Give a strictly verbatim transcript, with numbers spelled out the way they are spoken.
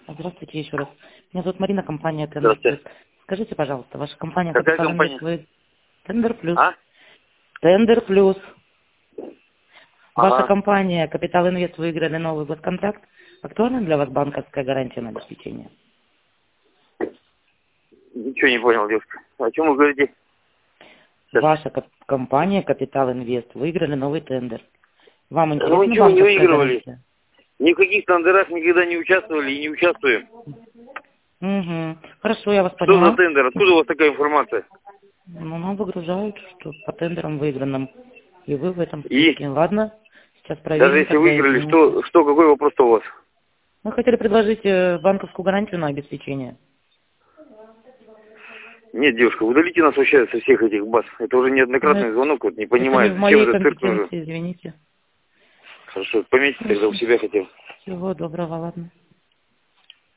Здравствуйте еще раз. Меня зовут Марина, компания Тендер Плюс. Здравствуйте. Скажите, пожалуйста, ваша компания Какая Капитал компания? Инвест вы... Тендер Плюс. А? Тендер Плюс. Ваша Ага. компания Капитал Инвест выиграли новый госконтракт. Актуальна для вас банковская гарантия на обеспечение? Ничего не понял, девушка. О чем вы говорите? Сейчас. Ваша ко- компания Капитал Инвест выиграли новый тендер. Вам Ну, интересна мы ничего не банковская выигрывали. гарантия? Ни в каких тендерах никогда не участвовали и не участвуем. Угу. Хорошо, я вас Что за поняла. тендер? Откуда у вас такая информация? Ну, нам выгружают, что по тендерам выигранным. И вы в этом И? списке. Ладно, сейчас Даже проверим, если тогда выиграли, извините. что, что, какой вопрос-то у вас? Мы хотели предложить э, банковскую гарантию на обеспечение. Нет, девушка, удалите нас вообще со всех этих баз. Это уже Ну, неоднократный это, звонок, вот не это не понимаю, в зачем моей этот цирк нужен. компетенции, извините. Хорошо, пометьте тогда у Хорошо. себя хотя бы. Всего доброго, ладно.